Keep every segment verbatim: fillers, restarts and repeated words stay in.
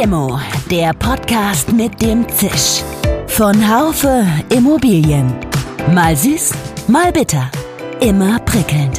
Limo, der Podcast mit dem Zisch. Von Haufe Immobilien. Mal süß, mal bitter. Immer prickelnd.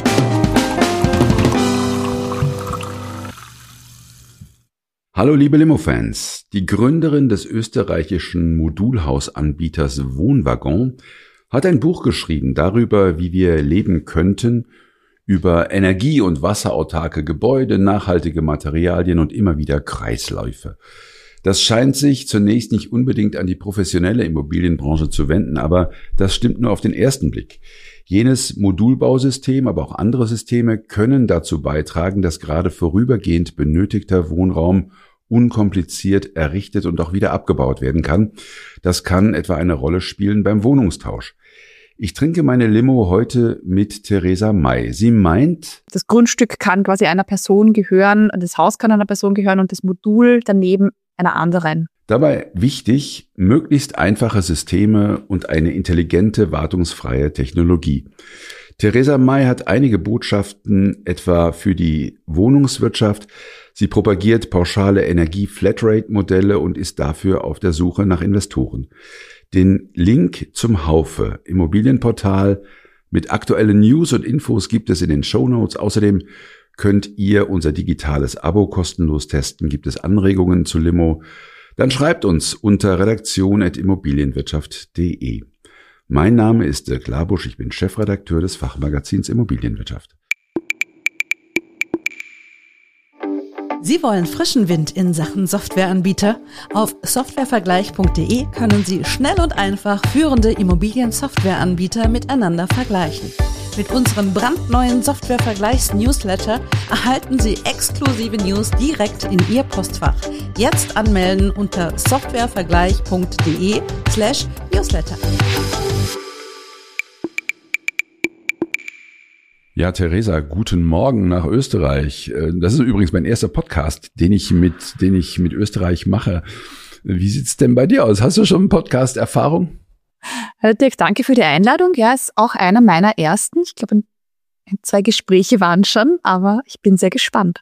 Hallo liebe Limo-Fans. Die Gründerin des österreichischen Modulhausanbieters Wohnwaggon hat ein Buch geschrieben darüber, wie wir leben könnten, über energie- und wasserautarke Gebäude, nachhaltige Materialien und immer wieder Kreisläufe. Das scheint sich zunächst nicht unbedingt an die professionelle Immobilienbranche zu wenden, aber das stimmt nur auf den ersten Blick. Jenes Modulbausystem, aber auch andere Systeme können dazu beitragen, dass gerade vorübergehend benötigter Wohnraum unkompliziert errichtet und auch wieder abgebaut werden kann. Das kann etwa eine Rolle spielen beim Wohnungstausch. Ich trinke meine Limo heute mit Theresa May. Sie meint, das Grundstück kann quasi einer Person gehören, das Haus kann einer Person gehören und das Modul daneben einer anderen. Dabei wichtig, möglichst einfache Systeme und eine intelligente, wartungsfreie Technologie. Theresa May hat einige Botschaften etwa für die Wohnungswirtschaft. Sie propagiert pauschale Energie-Flatrate-Modelle und ist dafür auf der Suche nach Investoren. Den Link zum Haufe Immobilienportal mit aktuellen News und Infos gibt es in den Shownotes. Außerdem könnt ihr unser digitales Abo kostenlos testen. Gibt es Anregungen zu Limo? Dann schreibt uns unter redaktion at immobilienwirtschaft punkt de. Mein Name ist Dirk Labusch, ich bin Chefredakteur des Fachmagazins Immobilienwirtschaft. Sie wollen frischen Wind in Sachen Softwareanbieter? Auf softwarevergleich punkt de können Sie schnell und einfach führende Immobilien-Softwareanbieter miteinander vergleichen. Mit unserem brandneuen Softwarevergleichs-Newsletter erhalten Sie exklusive News direkt in Ihr Postfach. Jetzt anmelden unter softwarevergleich punkt de slash newsletter. Ja, Theresa, guten Morgen nach Österreich. Das ist übrigens mein erster Podcast, den ich mit, den ich mit Österreich mache. Wie sieht's denn bei dir aus? Hast du schon Podcast-Erfahrung? Hallo Dirk, danke für die Einladung. Ja, ist auch einer meiner ersten. Ich glaube, ein, zwei Gespräche waren schon, aber ich bin sehr gespannt.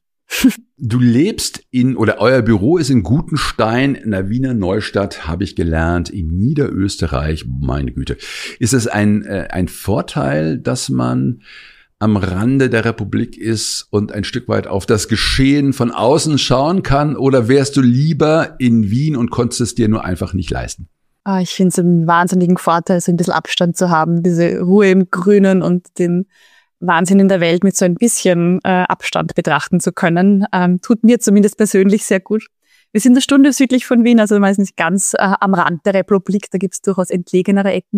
Du lebst in, oder euer Büro ist in Gutenstein, in der Wiener Neustadt, habe ich gelernt, in Niederösterreich. Meine Güte. Ist es ein, äh, ein Vorteil, dass man am Rande der Republik ist und ein Stück weit auf das Geschehen von außen schauen kann? Oder wärst du lieber in Wien und konntest es dir nur einfach nicht leisten? Ich finde es einen wahnsinnigen Vorteil, so ein bisschen Abstand zu haben, diese Ruhe im Grünen und den Wahnsinn in der Welt mit so ein bisschen äh, Abstand betrachten zu können. Ähm, tut mir zumindest persönlich sehr gut. Wir sind eine Stunde südlich von Wien, also meistens ganz äh, am Rand der Republik. Da gibt es durchaus entlegenere Ecken,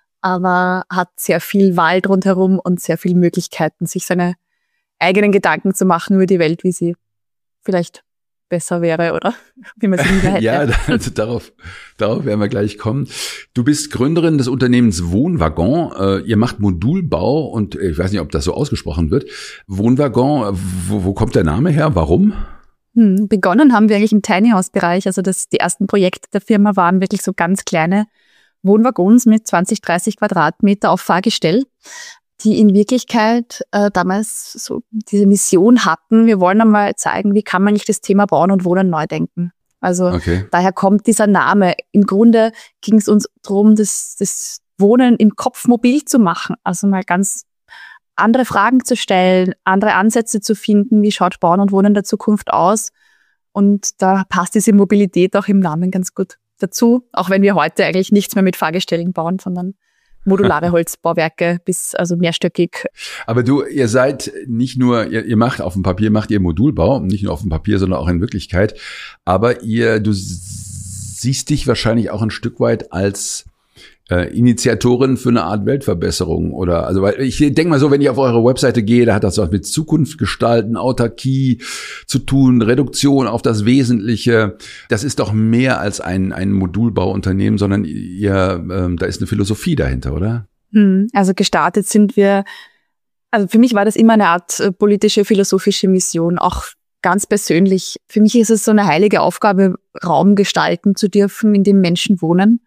aber hat sehr viel Wald rundherum und sehr viele Möglichkeiten, sich seine eigenen Gedanken zu machen über die Welt, wie sie vielleicht besser wäre, oder? Wie man sie lieber hätte. Ja, also darauf, darauf werden wir gleich kommen. Du bist Gründerin des Unternehmens Wohnwaggon. Äh, ihr macht Modulbau und ich weiß nicht, ob das so ausgesprochen wird. Wohnwaggon, wo, wo kommt der Name her? Warum? Hm, begonnen haben wir eigentlich im Tiny House Bereich. Also das, die ersten Projekte der Firma waren wirklich so ganz kleine Wohnwaggons mit zwanzig, dreißig Quadratmeter auf Fahrgestell, die in Wirklichkeit äh, damals so diese Mission hatten, wir wollen einmal zeigen, wie kann man nicht das Thema Bauen und Wohnen neu denken. Also okay. Daher kommt dieser Name. Im Grunde ging es uns darum, das, das Wohnen im Kopf mobil zu machen, also mal ganz andere Fragen zu stellen, andere Ansätze zu finden, wie schaut Bauen und Wohnen der Zukunft aus. Und da passt diese Mobilität auch im Namen ganz gut dazu, auch wenn wir heute eigentlich nichts mehr mit Fahrgestellen bauen, sondern modulare Holzbauwerke bis also mehrstöckig. Aber du, ihr seid nicht nur, ihr, ihr macht auf dem Papier, macht ihr Modulbau, nicht nur auf dem Papier, sondern auch in Wirklichkeit. Aber ihr, du siehst dich wahrscheinlich auch ein Stück weit als äh, Initiatorin für eine Art Weltverbesserung, oder? Also, weil ich denke mal so, wenn ich auf eure Webseite gehe, da hat das was mit Zukunft gestalten, Autarkie zu tun, Reduktion auf das Wesentliche. Das ist doch mehr als ein ein Modulbauunternehmen, sondern ihr, ähm, da ist eine Philosophie dahinter, oder? Also gestartet sind wir, also für mich war das immer eine Art äh, politische, philosophische Mission, auch ganz persönlich. Für mich ist es so eine heilige Aufgabe, Raum gestalten zu dürfen, in dem Menschen wohnen.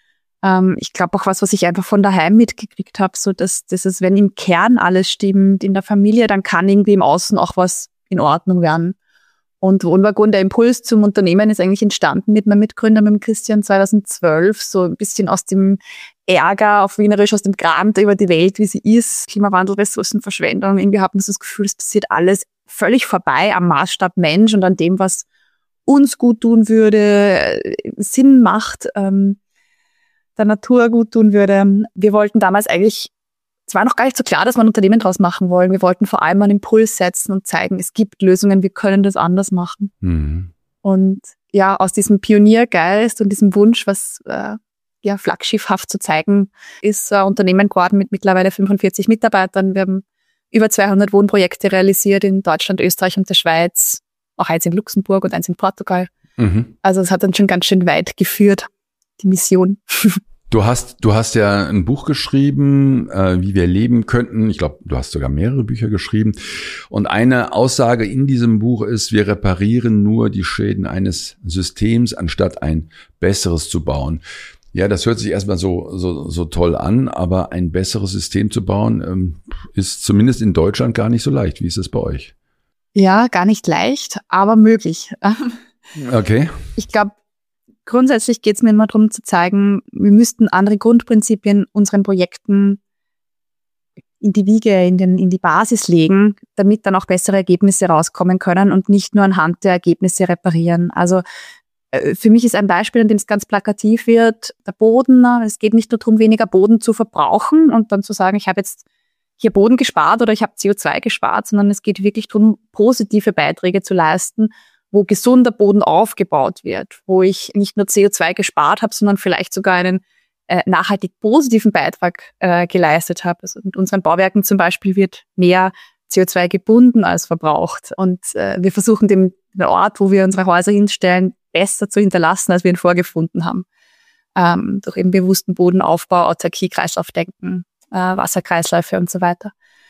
Ähm, ich glaube auch was, was ich einfach von daheim mitgekriegt habe, so dass, dass es, wenn im Kern alles stimmt, in der Familie, dann kann irgendwie im Außen auch was in Ordnung werden. Und Wohnwagon, der Impuls zum Unternehmen ist eigentlich entstanden mit meinem Mitgründer, mit dem Christian zweitausendzwölf, so ein bisschen aus dem Ärger, auf Wienerisch, aus dem Grant über die Welt, wie sie ist, Klimawandel, Ressourcenverschwendung. Irgendwie haben wir das Gefühl, es passiert alles völlig vorbei am Maßstab Mensch und an dem, was uns gut tun würde, Sinn macht, ähm, der Natur gut tun würde. Wir wollten damals eigentlich, es war noch gar nicht so klar, dass wir ein Unternehmen draus machen wollen. Wir wollten vor allem einen Impuls setzen und zeigen, es gibt Lösungen, wir können das anders machen. Mhm. Und ja, aus diesem Pioniergeist und diesem Wunsch, was äh, ja flaggschiffhaft zu zeigen, ist ein Unternehmen geworden mit mittlerweile fünfundvierzig Mitarbeitern. Wir haben über zweihundert Wohnprojekte realisiert in Deutschland, Österreich und der Schweiz, auch eins in Luxemburg und eins in Portugal. Mhm. Also es hat dann schon ganz schön weit geführt, die Mission. Du hast, du hast ja ein Buch geschrieben, äh, wie wir leben könnten. Ich glaube, du hast sogar mehrere Bücher geschrieben. Und eine Aussage in diesem Buch ist, wir reparieren nur die Schäden eines Systems, anstatt ein besseres zu bauen. Ja, das hört sich erstmal so, so, so toll an, aber ein besseres System zu bauen, ähm, ist zumindest in Deutschland gar nicht so leicht. Wie ist es bei euch? Ja, gar nicht leicht, aber möglich. Okay. Ich glaube, grundsätzlich geht es mir immer darum zu zeigen, wir müssten andere Grundprinzipien unseren Projekten in die Wiege, in, den, in die Basis legen, damit dann auch bessere Ergebnisse rauskommen können und nicht nur anhand der Ergebnisse reparieren. Also äh, für mich ist ein Beispiel, an dem es ganz plakativ wird, der Boden. Es geht nicht nur darum, weniger Boden zu verbrauchen und dann zu sagen, ich habe jetzt hier Boden gespart oder ich habe C O zwei gespart, sondern es geht wirklich darum, positive Beiträge zu leisten, wo gesunder Boden aufgebaut wird, wo ich nicht nur C O zwei gespart habe, sondern vielleicht sogar einen äh, nachhaltig positiven Beitrag äh, geleistet habe. Also mit unseren Bauwerken zum Beispiel wird mehr C O zwei gebunden als verbraucht. Und äh, wir versuchen den, den Ort, wo wir unsere Häuser hinstellen, besser zu hinterlassen, als wir ihn vorgefunden haben. Ähm, durch eben bewussten Bodenaufbau, Autarkie, Kreislaufdenken, äh, Wasserkreisläufe und so weiter.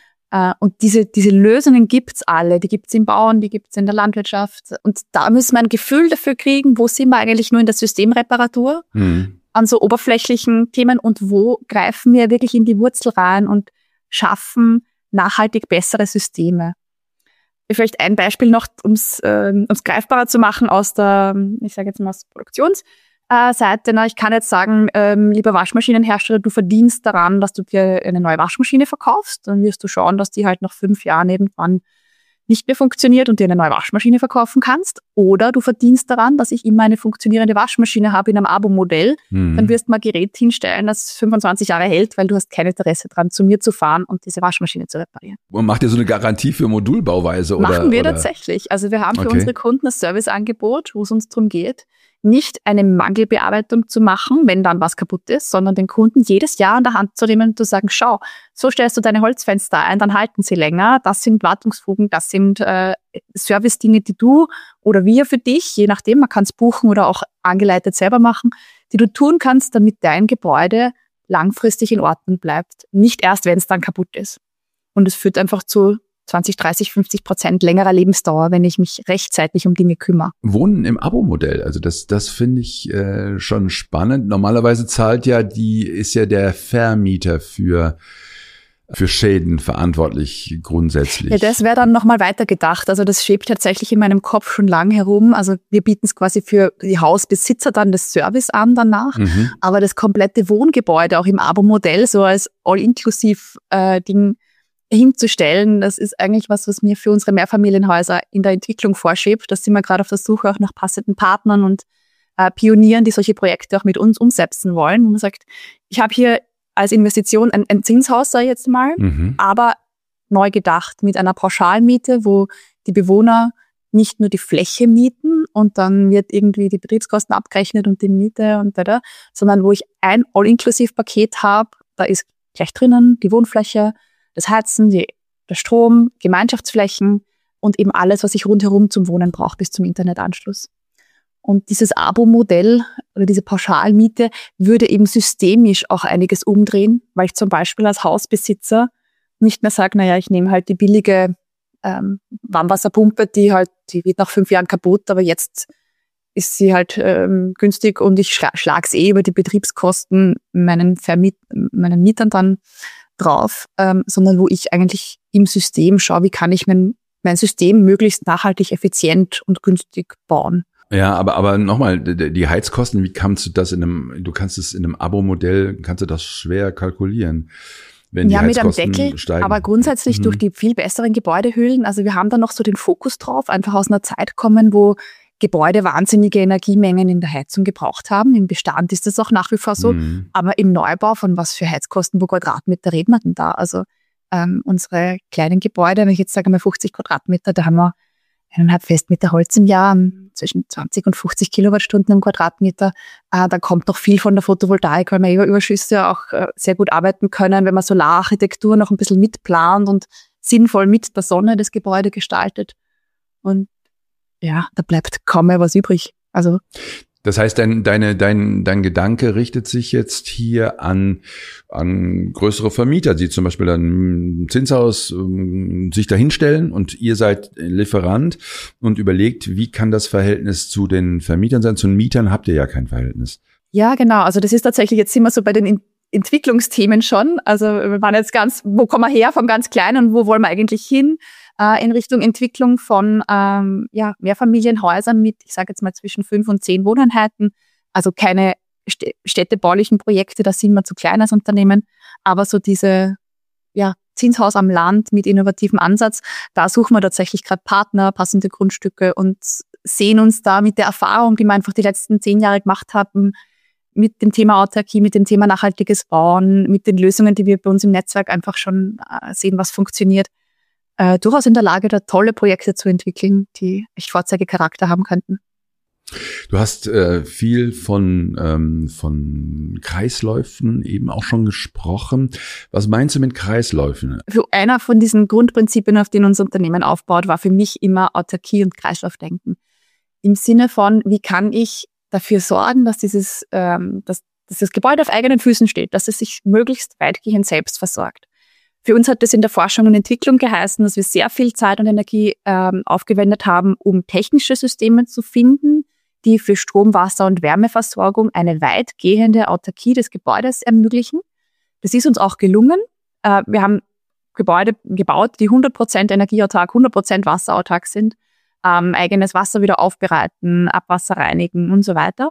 Und diese, diese Lösungen gibt's alle. Die gibt's im Bauen, die gibt's in der Landwirtschaft. Und da müssen wir ein Gefühl dafür kriegen, wo sind wir eigentlich nur in der Systemreparatur, mhm. an so oberflächlichen Themen und wo greifen wir wirklich in die Wurzel rein und schaffen nachhaltig bessere Systeme. Vielleicht ein Beispiel noch, ums äh, ums greifbarer zu machen aus der, ich sage jetzt mal aus der Produktionsseite. Na, ich kann jetzt sagen, ähm, lieber Waschmaschinenhersteller, du verdienst daran, dass du dir eine neue Waschmaschine verkaufst. Dann wirst du schauen, dass die halt nach fünf Jahren irgendwann nicht mehr funktioniert und dir eine neue Waschmaschine verkaufen kannst. Oder du verdienst daran, dass ich immer eine funktionierende Waschmaschine habe in einem Abo-Modell. Mhm. Dann wirst du mal ein Gerät hinstellen, das fünfundzwanzig Jahre hält, weil du hast kein Interesse daran, zu mir zu fahren und diese Waschmaschine zu reparieren. Und macht ihr so eine Garantie für Modulbauweise? Oder, Machen wir oder? Tatsächlich. Also wir haben für okay. unsere Kunden das Serviceangebot, wo es uns darum geht, nicht eine Mangelbearbeitung zu machen, wenn dann was kaputt ist, sondern den Kunden jedes Jahr an der Hand zu nehmen und zu sagen, schau, so stellst du deine Holzfenster ein, dann halten sie länger. Das sind Wartungsfugen, das sind äh, Service-Dinge, die du oder wir für dich, je nachdem, man kann es buchen oder auch angeleitet selber machen, die du tun kannst, damit dein Gebäude langfristig in Ordnung bleibt. Nicht erst, wenn es dann kaputt ist. Und es führt einfach zu zwanzig, dreißig, fünfzig Prozent längerer Lebensdauer, wenn ich mich rechtzeitig um Dinge kümmere. Wohnen im Abo-Modell, also das, das finde ich äh, schon spannend. Normalerweise zahlt ja die, ist ja der Vermieter für für Schäden verantwortlich grundsätzlich. Ja, das wäre dann nochmal weitergedacht. Also das schwebt tatsächlich in meinem Kopf schon lang herum. Also wir bieten es quasi für die Hausbesitzer dann das Service an danach. Mhm. Aber das komplette Wohngebäude auch im Abo-Modell so als All-Inklusiv-Ding äh, hinzustellen, das ist eigentlich was, was mir für unsere Mehrfamilienhäuser in der Entwicklung vorschiebt. Da sind wir gerade auf der Suche auch nach passenden Partnern und äh, Pionieren, die solche Projekte auch mit uns umsetzen wollen. Und man sagt, ich habe hier als Investition ein, ein Zinshaus, sag ich jetzt mal, mhm. aber neu gedacht mit einer Pauschalmiete, wo die Bewohner nicht nur die Fläche mieten und dann wird irgendwie die Betriebskosten abgerechnet und die Miete und da, da, sondern wo ich ein All-Inklusiv-Paket habe, da ist gleich drinnen die Wohnfläche, das Heizen, die, der Strom, Gemeinschaftsflächen und eben alles, was ich rundherum zum Wohnen brauche, bis zum Internetanschluss. Und dieses Abo-Modell oder diese Pauschalmiete würde eben systemisch auch einiges umdrehen, weil ich zum Beispiel als Hausbesitzer nicht mehr sage, naja, ich nehme halt die billige ähm, Warmwasserpumpe, die halt, die wird nach fünf Jahren kaputt, aber jetzt ist sie halt ähm, günstig und ich schla- schlag's eh über die Betriebskosten meinen Vermiet- meinen Mietern dann drauf, ähm, sondern wo ich eigentlich im System schaue, wie kann ich mein mein System möglichst nachhaltig, effizient und günstig bauen. Ja, aber aber nochmal, die Heizkosten, wie kannst du das in einem, du kannst es in einem Abo-Modell, kannst du das schwer kalkulieren, wenn die ja, Heizkosten mit einem Deckel, steigen. aber grundsätzlich mhm. durch die viel besseren Gebäudehüllen, also wir haben da noch so den Fokus drauf, einfach aus einer Zeit kommen, wo Gebäude wahnsinnige Energiemengen in der Heizung gebraucht haben. Im Bestand ist das auch nach wie vor so, mhm. aber im Neubau, von was für Heizkosten pro Quadratmeter reden wir denn da? Also ähm, unsere kleinen Gebäude, wenn ich jetzt sage mal fünfzig Quadratmeter, da haben wir eineinhalb Festmeter Holz im Jahr, zwischen zwanzig und fünfzig Kilowattstunden im Quadratmeter. Äh, da kommt noch viel von der Photovoltaik, weil wir über Überschüsse auch äh, sehr gut arbeiten können, wenn man Solararchitektur noch ein bisschen mitplant und sinnvoll mit der Sonne das Gebäude gestaltet. Und ja, da bleibt kaum mehr was übrig. Also das heißt, dein, deine, dein, dein Gedanke richtet sich jetzt hier an, an größere Vermieter, die zum Beispiel dann ein Zinshaus um, sich dahinstellen und ihr seid Lieferant und überlegt, wie kann das Verhältnis zu den Vermietern sein? Zu den Mietern habt ihr ja kein Verhältnis. Ja, genau. Also das ist tatsächlich, jetzt sind wir so bei den Entwicklungsthemen schon. Also wir waren jetzt ganz, wo kommen wir her vom ganz Kleinen und wo wollen wir eigentlich hin? In Richtung Entwicklung von ähm, ja, Mehrfamilienhäusern mit, ich sage jetzt mal zwischen fünf und zehn Wohneinheiten. Also keine st- städtebaulichen Projekte, da sind wir zu klein als Unternehmen. Aber so diese ja, Zinshaus am Land mit innovativem Ansatz, da suchen wir tatsächlich gerade Partner, passende Grundstücke und sehen uns da mit der Erfahrung, die wir einfach die letzten zehn Jahre gemacht haben, mit dem Thema Autarkie, mit dem Thema nachhaltiges Bauen, mit den Lösungen, die wir bei uns im Netzwerk einfach schon äh, sehen, was funktioniert, Äh, durchaus in der Lage, da tolle Projekte zu entwickeln, die echt Vorzeigecharakter haben könnten. Du hast äh, viel von ähm, von Kreisläufen eben auch schon gesprochen. Was meinst du mit Kreisläufen? Für einer von diesen Grundprinzipien, auf denen unser Unternehmen aufbaut, war für mich immer Autarkie und Kreislaufdenken. Im Sinne von, wie kann ich dafür sorgen, dass dieses, ähm, dass, dass das Gebäude auf eigenen Füßen steht, dass es sich möglichst weitgehend selbst versorgt. Für uns hat das in der Forschung und Entwicklung geheißen, dass wir sehr viel Zeit und Energie ähm, aufgewendet haben, um technische Systeme zu finden, die für Strom-, Wasser- und Wärmeversorgung eine weitgehende Autarkie des Gebäudes ermöglichen. Das ist uns auch gelungen. Äh, wir haben Gebäude gebaut, die hundert Prozent energieautark, hundert Prozent wasserautark sind, ähm, eigenes Wasser wieder aufbereiten, Abwasser reinigen und so weiter.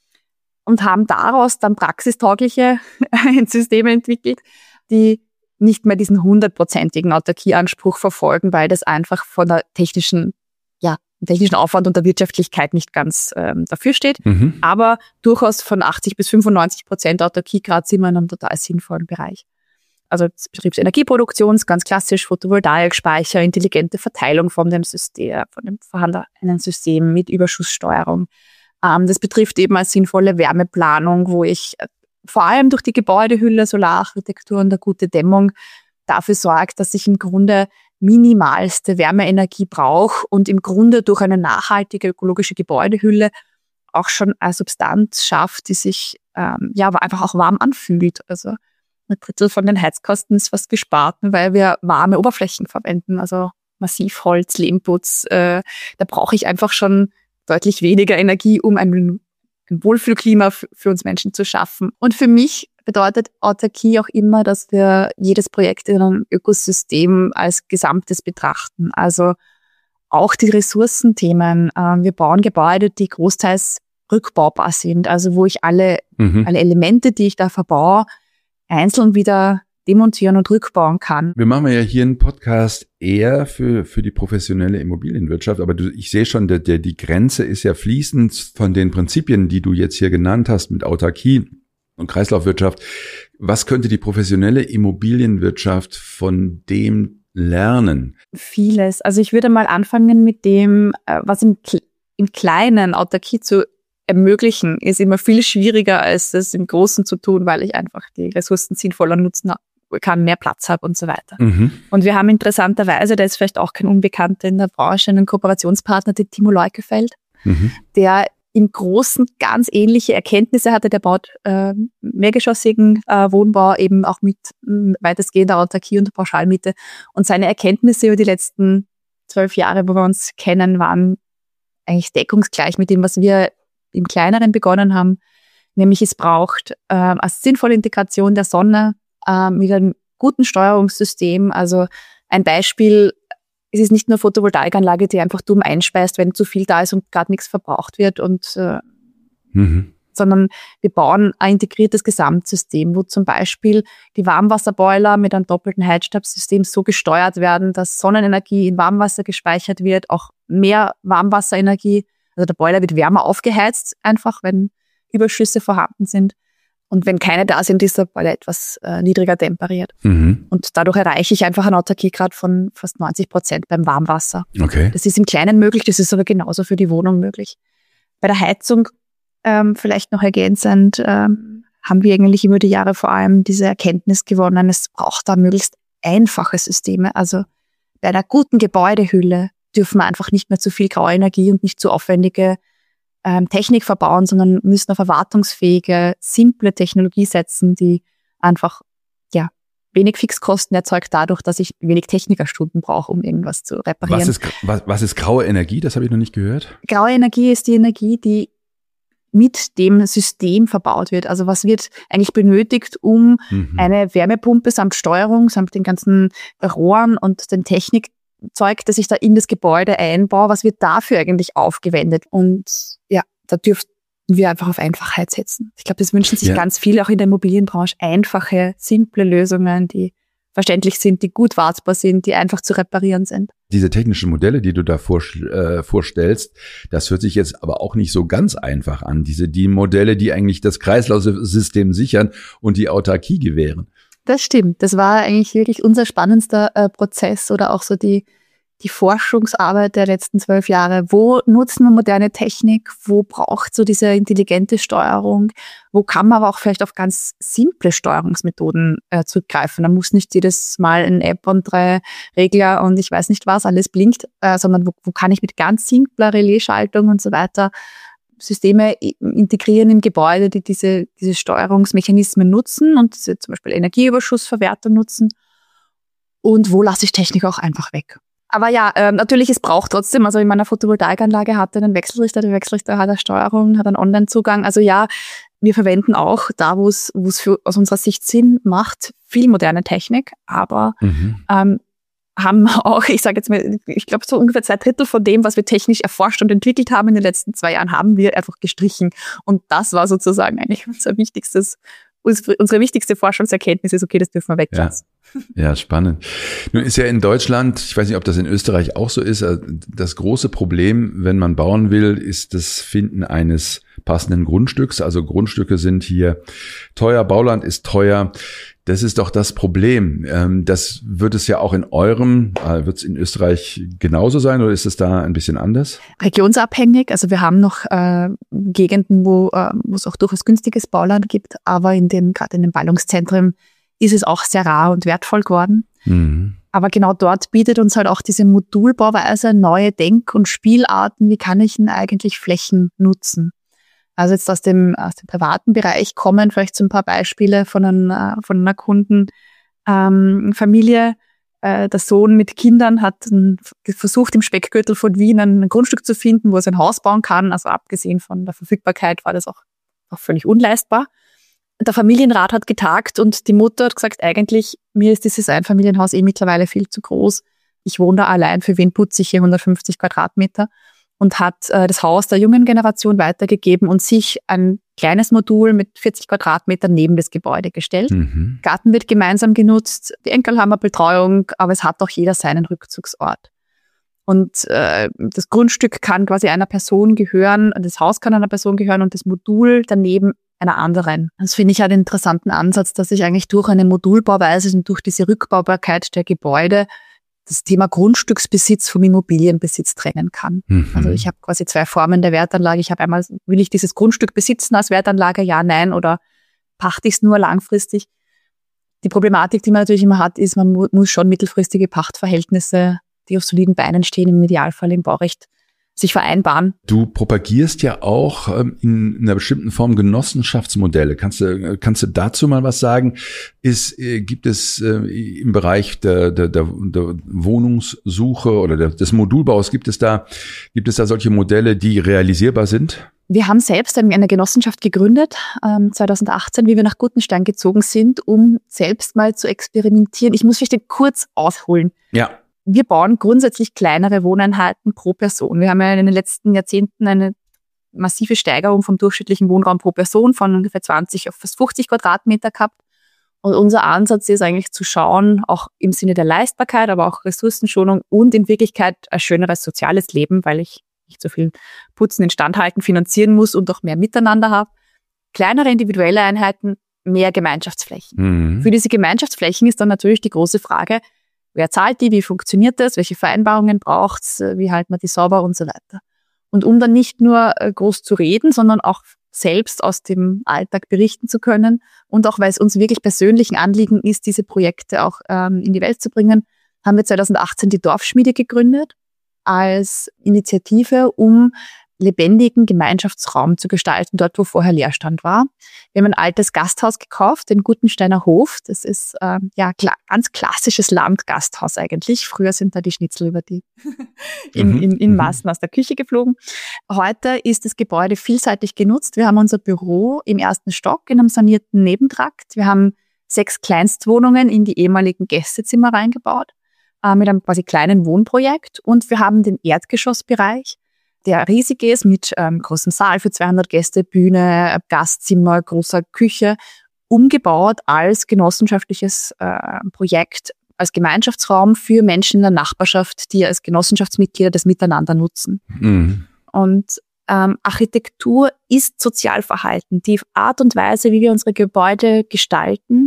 Und haben daraus dann praxistaugliche Systeme entwickelt, die nicht mehr diesen hundertprozentigen Autarkieanspruch verfolgen, weil das einfach von der technischen, ja, technischen Aufwand und der Wirtschaftlichkeit nicht ganz ähm, dafür steht. Mhm. Aber durchaus von achtzig bis fünfundneunzig Prozent Autarkiegrad sind wir in einem total sinnvollen Bereich. Also Betriebsenergieproduktion ist ganz klassisch, Photovoltaik, Speicher, intelligente Verteilung von dem System, von dem vorhandenen System mit Überschusssteuerung. Ähm, das betrifft eben eine sinnvolle Wärmeplanung, wo ich vor allem durch die Gebäudehülle, Solararchitektur und eine gute Dämmung dafür sorgt, dass ich im Grunde minimalste Wärmeenergie brauche und im Grunde durch eine nachhaltige ökologische Gebäudehülle auch schon eine Substanz schafft, die sich ähm, ja einfach auch warm anfühlt. Also ein Drittel von den Heizkosten ist fast gespart, weil wir warme Oberflächen verwenden, also Massivholz, Lehmputz. Äh, da brauche ich einfach schon deutlich weniger Energie, um ein ein Wohlfühlklima für uns Menschen zu schaffen. Und für mich bedeutet Autarkie auch immer, dass wir jedes Projekt in einem Ökosystem als Gesamtes betrachten. Also auch die Ressourcenthemen. Wir bauen Gebäude, die großteils rückbaubar sind, also wo ich alle, mhm. alle Elemente, die ich da verbaue, einzeln wieder demontieren und rückbauen kann. Wir machen ja hier einen Podcast eher für für die professionelle Immobilienwirtschaft, aber du, ich sehe schon, der, der, die Grenze ist ja fließend von den Prinzipien, die du jetzt hier genannt hast mit Autarkie und Kreislaufwirtschaft. Was könnte die professionelle Immobilienwirtschaft von dem lernen? Vieles. Also ich würde mal anfangen mit dem, was im, im Kleinen Autarkie zu ermöglichen, ist immer viel schwieriger, als das im Großen zu tun, weil ich einfach die Ressourcen sinnvoller nutzen kann, mehr Platz habe und so weiter. Mhm. Und wir haben interessanterweise, der ist vielleicht auch kein Unbekannter in der Branche, einen Kooperationspartner, den Timo Leukefeld, mhm. der im Großen ganz ähnliche Erkenntnisse hatte. Der baut äh, mehrgeschossigen äh, Wohnbau eben auch mit äh, weitestgehender Autarkie und Pauschalmiete. Und seine Erkenntnisse über die letzten zwölf Jahre, wo wir uns kennen, waren eigentlich deckungsgleich mit dem, was wir im Kleineren begonnen haben. Nämlich es braucht äh, eine sinnvolle Integration der Sonne äh, mit einem guten Steuerungssystem. Also ein Beispiel, es ist nicht nur Photovoltaikanlage, die einfach dumm einspeist, wenn zu viel da ist und gerade nichts verbraucht wird, und äh, mhm. sondern wir bauen ein integriertes Gesamtsystem, wo zum Beispiel die Warmwasserboiler mit einem doppelten Heizstabsystem so gesteuert werden, dass Sonnenenergie in Warmwasser gespeichert wird, auch mehr Warmwasserenergie. Also der Boiler wird wärmer aufgeheizt, einfach wenn Überschüsse vorhanden sind. Und wenn keine da sind, ist der Boiler etwas äh, niedriger temperiert. Mhm. Und dadurch erreiche ich einfach einen Autarkiegrad von fast neunzig Prozent beim Warmwasser. Okay. Das ist im Kleinen möglich, das ist aber genauso für die Wohnung möglich. Bei der Heizung, ähm, vielleicht noch ergänzend, ähm, haben wir eigentlich über die Jahre vor allem diese Erkenntnis gewonnen, es braucht da möglichst einfache Systeme. Also bei einer guten Gebäudehülle dürfen wir einfach nicht mehr zu viel graue Energie und nicht zu aufwendige ähm, Technik verbauen, sondern müssen auf erwartungsfähige, simple Technologie setzen, die einfach ja wenig Fixkosten erzeugt dadurch, dass ich wenig Technikerstunden brauche, um irgendwas zu reparieren. Was ist, was, was ist graue Energie? Das habe ich noch nicht gehört. Graue Energie ist die Energie, die mit dem System verbaut wird. Also was wird eigentlich benötigt, um mhm. eine Wärmepumpe samt Steuerung, samt den ganzen Rohren und den Technikzeug, das ich da in das Gebäude einbaue, was wird dafür eigentlich aufgewendet? Und ja, da dürften wir einfach auf Einfachheit setzen. Ich glaube, das wünschen sich ja. ganz viele, auch in der Immobilienbranche, einfache, simple Lösungen, die verständlich sind, die gut wartbar sind, die einfach zu reparieren sind. Diese technischen Modelle, die du da vor, äh, vorstellst, das hört sich jetzt aber auch nicht so ganz einfach an. Diese die Modelle, die eigentlich das Kreislaufsystem sichern und die Autarkie gewähren. Das stimmt. Das war eigentlich wirklich unser spannendster äh, Prozess oder auch so die die Forschungsarbeit der letzten zwölf Jahre. Wo nutzen wir moderne Technik? Wo braucht so diese intelligente Steuerung? Wo kann man aber auch vielleicht auf ganz simple Steuerungsmethoden äh, zurückgreifen? Da muss nicht jedes Mal eine App und drei Regler und ich weiß nicht was, alles blinkt, äh, sondern wo, wo kann ich mit ganz simpler Relaisschaltung und so weiter Systeme integrieren im Gebäude, die diese, diese Steuerungsmechanismen nutzen und diese zum Beispiel Energieüberschussverwertung nutzen. Und wo lasse ich Technik auch einfach weg? Aber ja, äh, natürlich, es braucht trotzdem, also in meiner Photovoltaikanlage hat er einen Wechselrichter, der Wechselrichter hat eine Steuerung, hat einen Online-Zugang. Also ja, wir verwenden auch da, wo es wo es für aus unserer Sicht Sinn macht, viel moderne Technik, aber mhm. ähm, haben auch, ich sage jetzt mal, ich glaube so ungefähr zwei Drittel von dem, was wir technisch erforscht und entwickelt haben in den letzten zwei Jahren, haben wir einfach gestrichen. Und das war sozusagen eigentlich unser wichtigstes, unsere wichtigste Forschungserkenntnis ist, okay, das dürfen wir weglassen. Ja. Ja, spannend. Nun ist ja in Deutschland, ich weiß nicht, ob das in Österreich auch so ist, das große Problem, wenn man bauen will, ist das Finden eines passenden Grundstücks. Also Grundstücke sind hier teuer, Bauland ist teuer. Das ist doch das Problem. Das wird es ja auch in eurem, wird es in Österreich genauso sein oder ist es da ein bisschen anders? Regionsabhängig. Also wir haben noch äh, Gegenden, wo, äh, wo es auch durchaus günstiges Bauland gibt, aber in den, gerade in den Ballungszentren ist es auch sehr rar und wertvoll geworden. Mhm. Aber genau dort bietet uns halt auch diese Modulbauweise neue Denk- und Spielarten. Wie kann ich denn eigentlich Flächen nutzen? Also jetzt aus dem, aus dem privaten Bereich kommen vielleicht so ein paar Beispiele von einer, von einer Kundenfamilie. Ähm, äh, der Sohn mit Kindern hat ein, versucht, im Speckgürtel von Wien ein Grundstück zu finden, wo er sein Haus bauen kann. Also abgesehen von der Verfügbarkeit war das auch, auch völlig unleistbar. Der Familienrat hat getagt und die Mutter hat gesagt, eigentlich, mir ist dieses Einfamilienhaus eh mittlerweile viel zu groß. Ich wohne da allein, für wen putze ich hier hundertfünfzig Quadratmeter? Und hat äh, das Haus der jungen Generation weitergegeben und sich ein kleines Modul mit vierzig Quadratmetern neben das Gebäude gestellt. Mhm. Garten wird gemeinsam genutzt, die Enkel haben eine Betreuung, aber es hat auch jeder seinen Rückzugsort. Und äh, das Grundstück kann quasi einer Person gehören, das Haus kann einer Person gehören und das Modul daneben einer anderen. Das finde ich halt einen interessanten Ansatz, dass ich eigentlich durch eine Modulbauweise und durch diese Rückbaubarkeit der Gebäude das Thema Grundstücksbesitz vom Immobilienbesitz trennen kann. Mhm. Also ich habe quasi zwei Formen der Wertanlage. Ich habe einmal, will ich dieses Grundstück besitzen als Wertanlage? Ja, nein. Oder pachte ich es nur langfristig? Die Problematik, die man natürlich immer hat, ist, man mu- muss schon mittelfristige Pachtverhältnisse, die auf soliden Beinen stehen, im Idealfall im Baurecht, sich vereinbaren. Du propagierst ja auch ähm, in einer bestimmten Form Genossenschaftsmodelle. Kannst du, kannst du dazu mal was sagen? Ist, äh, gibt es äh, im Bereich der, der, der, der Wohnungssuche oder der, des Modulbaus, gibt es da, gibt es da solche Modelle, die realisierbar sind? Wir haben selbst eine Genossenschaft gegründet, ähm, zweitausendachtzehn, wie wir nach Gutenstein gezogen sind, um selbst mal zu experimentieren. Ich muss vielleicht kurz ausholen. Ja. wir bauen grundsätzlich kleinere Wohneinheiten pro Person. Wir haben ja in den letzten Jahrzehnten eine massive Steigerung vom durchschnittlichen Wohnraum pro Person von ungefähr zwanzig auf fast fünfzig Quadratmeter gehabt. Und unser Ansatz ist eigentlich zu schauen, auch im Sinne der Leistbarkeit, aber auch Ressourcenschonung und in Wirklichkeit ein schöneres soziales Leben, weil ich nicht so viel Putzen, Instandhalten finanzieren muss und auch mehr Miteinander habe. Kleinere individuelle Einheiten, mehr Gemeinschaftsflächen. Mhm. Für diese Gemeinschaftsflächen ist dann natürlich die große Frage, wer zahlt die, wie funktioniert das, welche Vereinbarungen braucht es, wie halten wir die sauber und so weiter. Und um dann nicht nur groß zu reden, sondern auch selbst aus dem Alltag berichten zu können und auch, weil es uns wirklich persönlich ein Anliegen ist, diese Projekte auch ähm, in die Welt zu bringen, haben wir zwanzig achtzehn die Dorfschmiede gegründet als Initiative, um lebendigen Gemeinschaftsraum zu gestalten, dort wo vorher Leerstand war. Wir haben ein altes Gasthaus gekauft, den Gutensteiner Hof. Das ist äh, ja kla- ganz klassisches Landgasthaus eigentlich. Früher sind da die Schnitzel über die in, in, in Massen aus der Küche geflogen. Heute ist das Gebäude vielseitig genutzt. Wir haben unser Büro im ersten Stock in einem sanierten Nebentrakt. Wir haben sechs Kleinstwohnungen in die ehemaligen Gästezimmer reingebaut äh, mit einem quasi kleinen Wohnprojekt. Und wir haben den Erdgeschossbereich, der riesig ist, mit ähm, großem Saal für zweihundert Gäste, Bühne, Gastzimmer, großer Küche, umgebaut als genossenschaftliches äh, Projekt, als Gemeinschaftsraum für Menschen in der Nachbarschaft, die als Genossenschaftsmitglieder das Miteinander nutzen. Mhm. Und ähm, Architektur ist Sozialverhalten. Die Art und Weise, wie wir unsere Gebäude gestalten,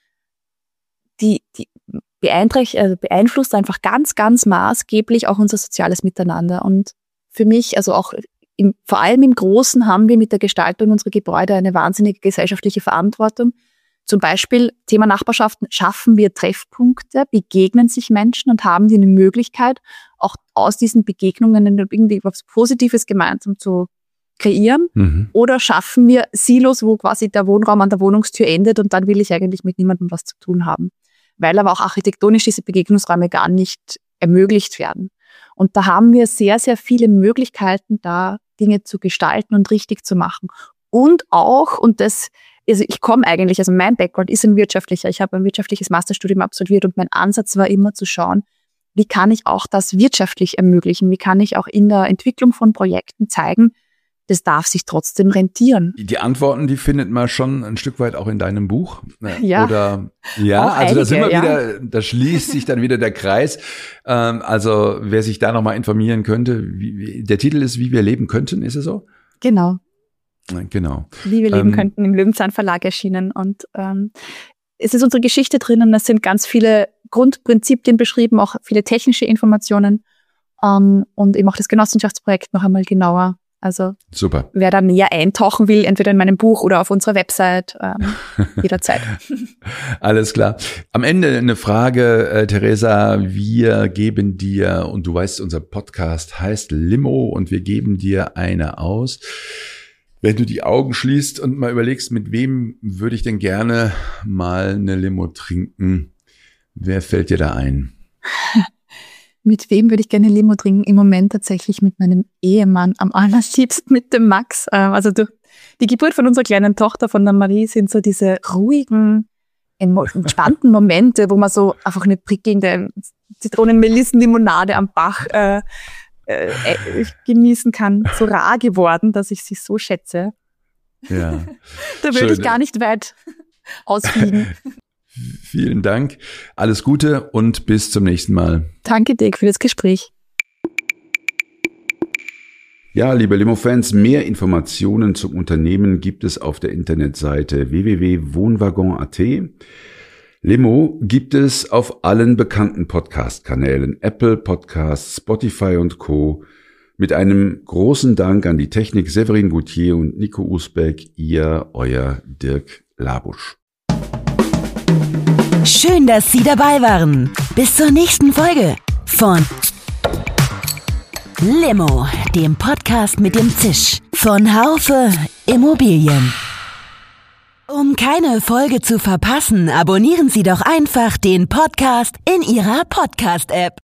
die, die beeinträchtigt, also beeinflusst einfach ganz, ganz maßgeblich auch unser soziales Miteinander. Und für mich, also auch im, vor allem im Großen, haben wir mit der Gestaltung unserer Gebäude eine wahnsinnige gesellschaftliche Verantwortung. Zum Beispiel Thema Nachbarschaften, schaffen wir Treffpunkte, begegnen sich Menschen und haben die eine Möglichkeit, auch aus diesen Begegnungen irgendwie etwas Positives gemeinsam zu kreieren. Mhm. Oder schaffen wir Silos, wo quasi der Wohnraum an der Wohnungstür endet und dann will ich eigentlich mit niemandem was zu tun haben. Weil aber auch architektonisch diese Begegnungsräume gar nicht ermöglicht werden. Und da haben wir sehr, sehr viele Möglichkeiten, da Dinge zu gestalten und richtig zu machen. Und auch, und das, also ich komme eigentlich, also mein Background ist ein wirtschaftlicher. Ich habe ein wirtschaftliches Masterstudium absolviert und mein Ansatz war immer zu schauen, wie kann ich auch das wirtschaftlich ermöglichen? Wie kann ich auch in der Entwicklung von Projekten zeigen, das darf sich trotzdem rentieren. Die Antworten, die findet man schon ein Stück weit auch in deinem Buch. Ja. Oder, ja, auch also da sind wir ja. wieder, da schließt sich dann wieder der Kreis. Ähm, also wer sich da nochmal informieren könnte, wie, wie, der Titel ist, wie wir leben könnten, ist es so? Genau. Genau. Wie wir leben ähm, könnten, im Löwenzahn Verlag erschienen. Und ähm, es ist unsere Geschichte drinnen, es sind ganz viele Grundprinzipien beschrieben, auch viele technische Informationen ähm, und eben auch das Genossenschaftsprojekt noch einmal genauer. Also super. Wer da näher eintauchen will, entweder in meinem Buch oder auf unserer Website, ähm, jederzeit. Alles klar. Am Ende eine Frage, äh, Theresa. Wir geben dir, und du weißt, unser Podcast heißt Limo und wir geben dir eine aus. Wenn du die Augen schließt und mal überlegst, mit wem würde ich denn gerne mal eine Limo trinken, wer fällt dir da ein? Mit wem würde ich gerne Limo trinken? Im Moment tatsächlich mit meinem Ehemann, am allerliebsten mit dem Max. Also durch die Geburt von unserer kleinen Tochter, von der Marie, sind so diese ruhigen, entspannten Momente, wo man so einfach eine prickelnde Zitronen-Melissen-Limonade am Bach äh, äh, genießen kann. So rar geworden, dass ich sie so schätze. Ja. Da würde ich gar nicht weit ausfliegen. Vielen Dank, alles Gute und bis zum nächsten Mal. Danke, Dirk, für das Gespräch. Ja, liebe Limo-Fans, mehr Informationen zum Unternehmen gibt es auf der Internetseite w w w punkt wohnwaggon punkt a t. Limo gibt es auf allen bekannten Podcast-Kanälen, Apple Podcasts, Spotify und Co. Mit einem großen Dank an die Technik Severin Gauthier und Nico Usbeck, ihr, euer Dirk Labusch. Schön, dass Sie dabei waren. Bis zur nächsten Folge von Limo, dem Podcast mit dem Zisch von Haufe Immobilien. Um keine Folge zu verpassen, abonnieren Sie doch einfach den Podcast in Ihrer Podcast-App.